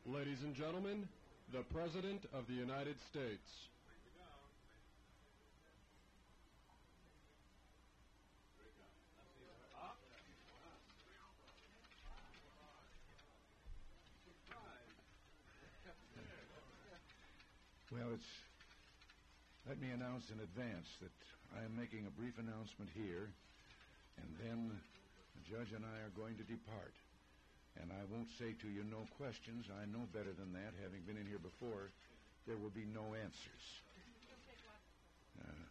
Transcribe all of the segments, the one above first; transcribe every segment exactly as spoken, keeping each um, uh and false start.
Ladies and gentlemen, the President of the United States. Well, it's... Let me announce in advance that I am making a brief announcement here, and then the judge and I are going to depart. And I won't say to you no questions. I know better than that, having been in here before. There will be no answers. Uh,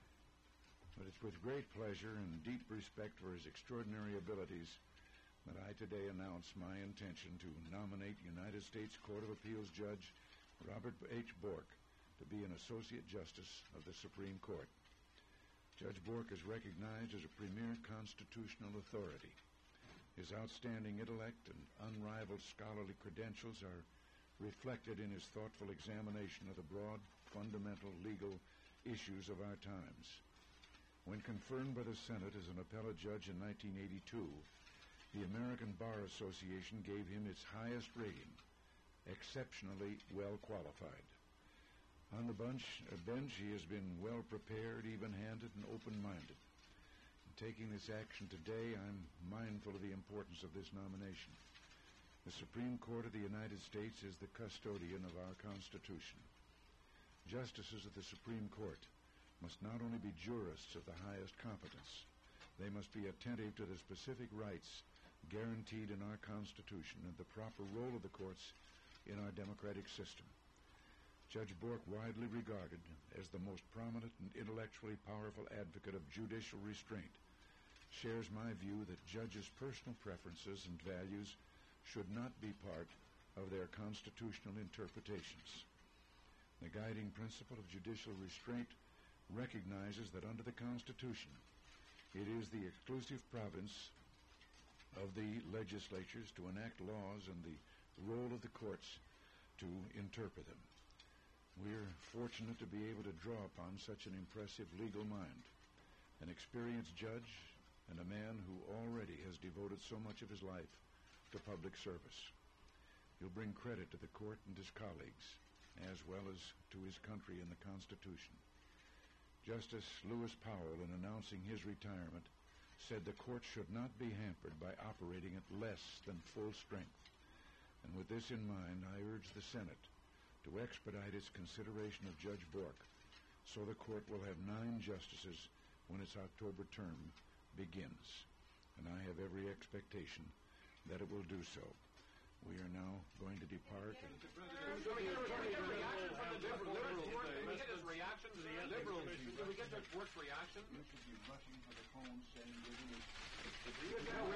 but it's with great pleasure and deep respect for his extraordinary abilities that I today announce my intention to nominate United States Court of Appeals Judge Robert H. Bork to be an Associate Justice of the Supreme Court. Judge Bork is recognized as a premier constitutional authority. His outstanding intellect and unrivaled scholarly credentials are reflected in his thoughtful examination of the broad, fundamental legal issues of our times. When confirmed by the Senate as an appellate judge in nineteen eighty-two, the American Bar Association gave him its highest rating, exceptionally well qualified. On the bench, uh, bench he has been well prepared, even-handed, and open-minded. In taking this action today, I'm mindful of the importance of this nomination. The Supreme Court of the United States is the custodian of our Constitution. Justices of the Supreme Court must not only be jurists of the highest competence, they must be attentive to the specific rights guaranteed in our Constitution and the proper role of the courts in our democratic system. Judge Bork, widely regarded as the most prominent and intellectually powerful advocate of judicial restraint, shares my view that judges' personal preferences and values should not be part of their constitutional interpretations. The guiding principle of judicial restraint recognizes that under the Constitution, it is the exclusive province of the legislatures to enact laws and the role of the courts to interpret them. We're fortunate to be able to draw upon such an impressive legal mind, an experienced judge, and a man who already has devoted so much of his life to public service. He'll bring credit to the court and his colleagues, as well as to his country and the Constitution. Justice Lewis Powell, in announcing his retirement, said the court should not be hampered by operating at less than full strength. And with this in mind, I urge the Senate to expedite its consideration of Judge Bork, so the court will have nine justices when its October term begins. And I have every expectation that it will do so. We are now going to depart. And Can we get a reaction from the liberals? Can we get his reaction to the liberals? Can we get Judge Bork's reaction? You should be rushing for the phone saying we're going to... Can we get a